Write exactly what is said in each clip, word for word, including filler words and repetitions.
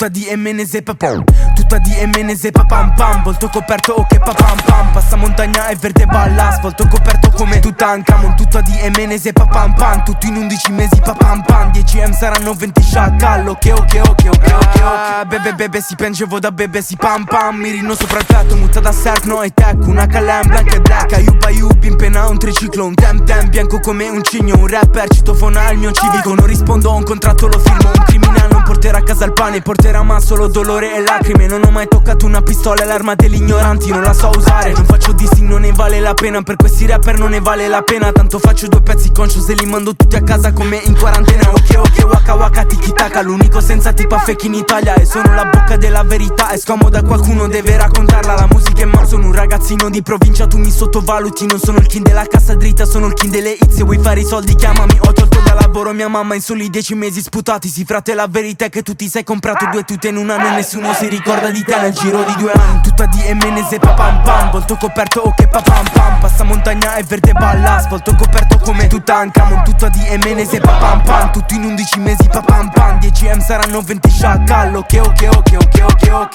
tutta di emenese papam, tutta di emenese papam pam, volto coperto o che papam pam, passa montagna e verde balla asfalto coperto come Tutankhamon, tutta di emenese papam pam, tutto in undici mesi papam pam, dieci M saranno venti sciacallo, che ok ok ok ok ok, bebe bebe si piangevo da bebe si pam pam, mirino sopra il petto, mutta da surf no e tech, una calem blanca e black, aiuba aiubi in pena un triciclo, un tem tem bianco come un cigno, un rapper citofona al mio civico, non rispondo a un contratto lo firmo, un criminale non porterà a casa il pane, porterà ma solo dolore e lacrime, non ho mai toccato una pistola, l'arma degli ignoranti non la so usare, non faccio dissing, non ne vale la pena, per questi rapper non ne vale la pena, tanto faccio due pezzi conscious e li mando tutti a casa come in quarantena, ok ok waka waka tiki taka, l'unico senza tipa fake in Italia e sono la bocca della verità, è scomoda qualcuno deve raccontarla, la musica è ma sono un ragazzino di provincia, tu mi sottovaluti, non sono il king della cassa dritta, sono il king delle hit, se vuoi fare i soldi chiamami, ho tolto da lavoro mia mamma in soli dieci mesi sputati, si frate la verità è che tu ti sei comprato due tute in un anno e nessuno si ricorda di te nel giro di due anni, tutta di emenese papam pam, volto coperto o che papam pam, passa montagna e verde balla asfalto coperto come Tutankhamon, tutta di emenese papam pam, tutto in undici mesi papam pam, dieci M saranno venti sciacallo, che ok ok ok ok ok.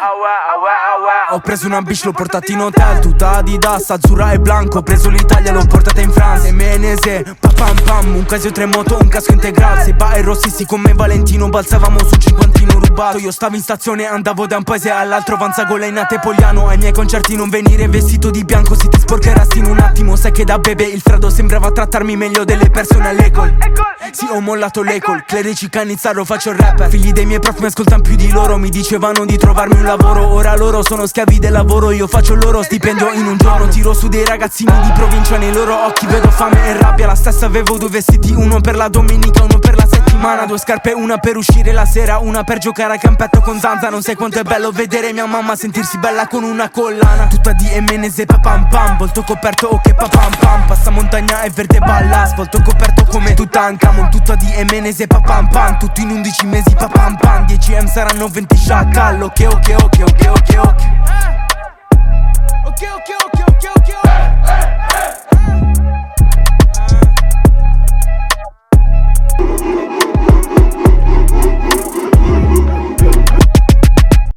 Ho preso una bici, l'ho portata in hotel, tutta Adidas, azzurra e blanco, ho preso l'Italia, l'ho portata in Francia, emenese papam pam, un Casio tre moto, un casco integrale, se ba e rossissi come Valentino, balzavamo su un cinquantino rubato, io stavo in stazione, andavo da un paese all'altro, Vanzagola in Atepoliano, ai miei concerti non venire vestito di bianco, se ti sporcherasti in un attimo, sai che da bebe il freddo sembrava trattarmi meglio delle persone all'ecol, sì ho mollato l'ecol, clerici canizzaro faccio il rapper, figli dei miei prof mi ascoltano più di loro, mi dicevano di trovarmi un lavoro, ora loro sono schiavi del lavoro, io faccio il loro stipendio in un giorno, tiro su dei ragazzini di provincia, nei loro occhi vedo fame e rabbia, la stessa avevo due vestiti, uno per la domenica, uno per la settimana, due scarpe, una per uscire la sera, una per giocare a campetto con Zanza, non sai quanto è bello vedere mia mamma sentirsi bella con una collana, tutta di emenese papam pam, volto coperto o che papam pam, passa montagna e verde balla asfalto coperto come Tutankhamon, tutta di emenese papam pam, tutto in undici mesi papam pam, dieci M saranno venti sciacallo, che ok ok ok ok ok ok ok ok ok.